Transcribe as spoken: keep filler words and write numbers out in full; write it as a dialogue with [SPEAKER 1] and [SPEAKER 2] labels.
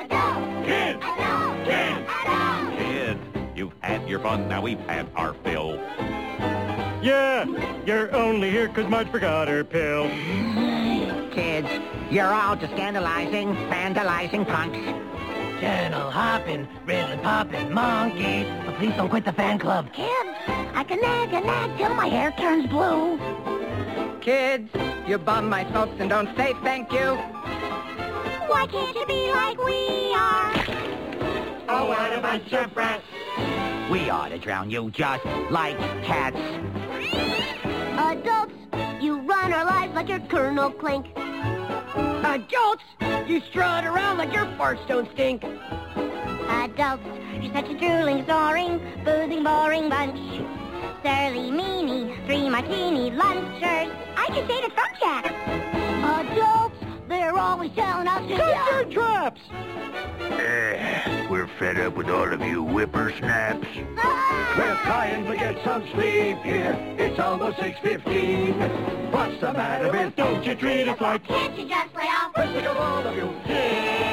[SPEAKER 1] Adults!
[SPEAKER 2] Kids!
[SPEAKER 1] Adults!
[SPEAKER 2] Kids!
[SPEAKER 1] Adults!
[SPEAKER 3] Kids, you've had your fun, now we've had our fill.
[SPEAKER 2] Yeah, you're only here 'cause Marge forgot her pill.
[SPEAKER 4] Kids, you're all just scandalizing, vandalizing punks.
[SPEAKER 5] Channel hopping, rhythm popping monkeys. But please don't quit the fan club.
[SPEAKER 1] Kids, I can nag and nag till my hair turns blue.
[SPEAKER 4] Kids, you bum my smokes and don't say thank you.
[SPEAKER 1] Why can't you be like we are?
[SPEAKER 2] Oh, what a bunch of brats.
[SPEAKER 4] We ought to drown you just like cats.
[SPEAKER 1] Adults, you run our lives like your Colonel Clink.
[SPEAKER 5] Adults, you strut around like your farts don't stink.
[SPEAKER 1] Adults, you're such a drooling, soaring, boozing, boring bunch. Surly, meanie, three martini lunchers. I can say the front jack. Adults, they're always telling us to
[SPEAKER 2] Shut your traps!
[SPEAKER 6] Eh, we're fed up with all of you whippersnaps.
[SPEAKER 2] We're trying to get some sleep here. It's almost six fifteen. What's the matter with? Don't you treat us like...
[SPEAKER 1] Can't you just lay off?
[SPEAKER 2] Let's think of all of you. Yeah.